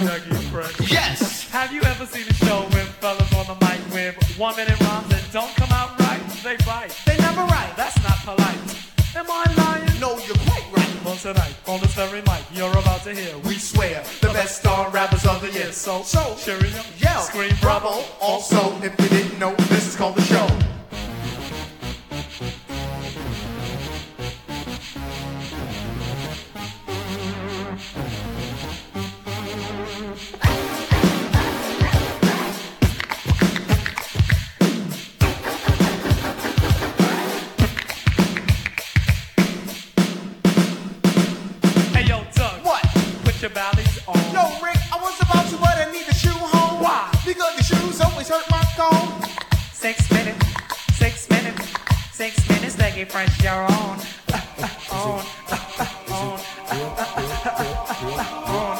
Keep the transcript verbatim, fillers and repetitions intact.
Dougie Fresh. Yes! Have you ever seen a show with fellas on the mic with one minute rhymes that don't come out right? They bite. They never write. That's not polite. Am I lying? No, you're quite right. Well, tonight, on this very mic, you're about to hear. We swear, the best star rappers of the year. So, So, cheerio, yell, scream, bravo. Also, if you didn't know, this is called the show. Hey, yo, Doug. What? Put your ballies on. No, Rick, I was about to, but I need a shoe home. Why? Because the shoes always hurt my cone. Six minutes, six minutes, six minutes, Dougie Fresh, you're on. On, on, on.